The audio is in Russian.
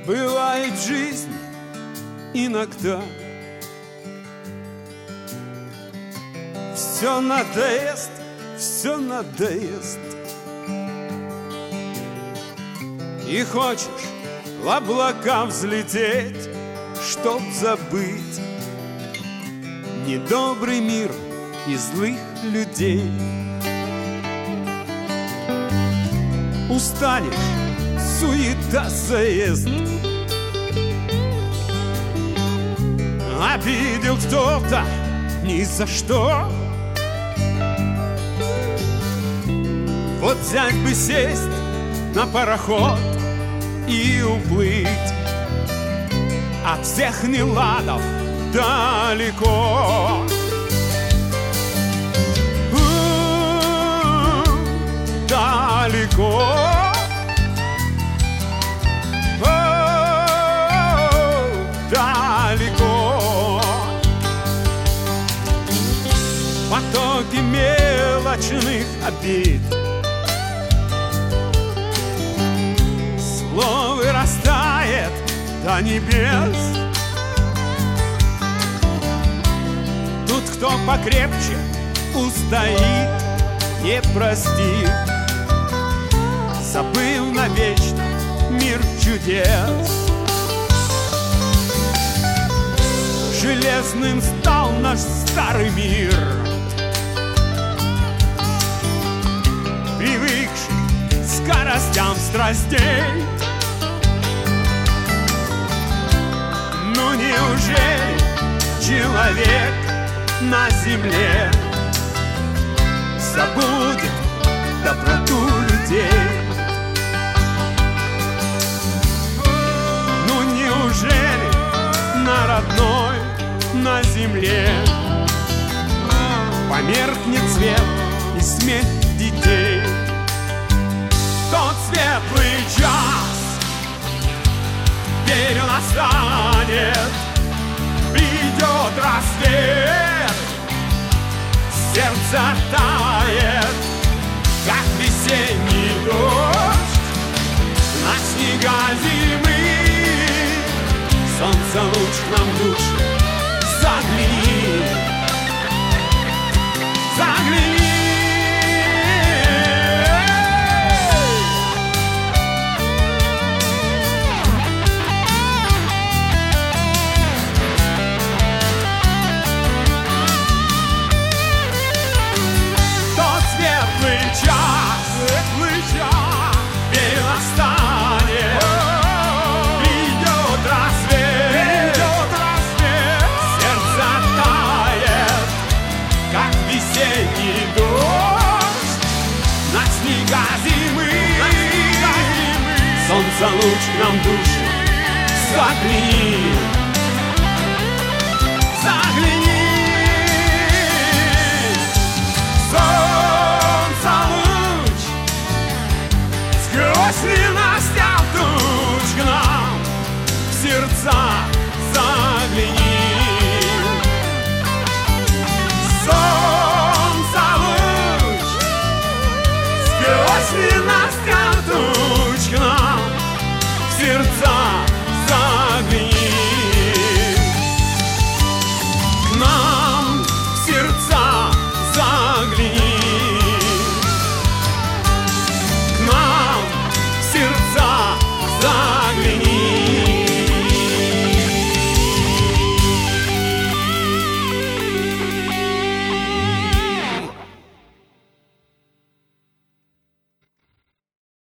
Бывает в жизни иногда все надоест, все надоест. И хочешь в облака взлететь, чтоб забыть недобрый мир и злых людей. Устанешь, суета заест. Обидел кто-то ни за что. Вот взять бы сесть на пароход и уплыть от всех неладов далеко. Далеко. Далеко. Потоки мелочных обид слово растает до небес. Тут кто покрепче устоит, не простит, забыл навечно мир чудес. Железным стал наш старый мир, привыкший к скоростям страстей. Ну неужели человек на земле забудет доброту людей? Ну неужели на родной, на земле померкнет свет и смех детей? Тот светлый час теперь настанет, придет рассвет, сердце тает, как весенний дождь на снега зимы. Солнце луч нам в душу загляни, загляни. Тот светлый час теперь настанет, придет рассвет, сердце тает, как весенний дождь на снега зимы. Солнце луч нам души загляни, загляни. Солнце луч сквозь ненастья туч к нам в сердца загляни. Солнце луч сквозь ненастья туч к нам в сердца загляни. К нам в сердца загляни. К нам в сердца загляни.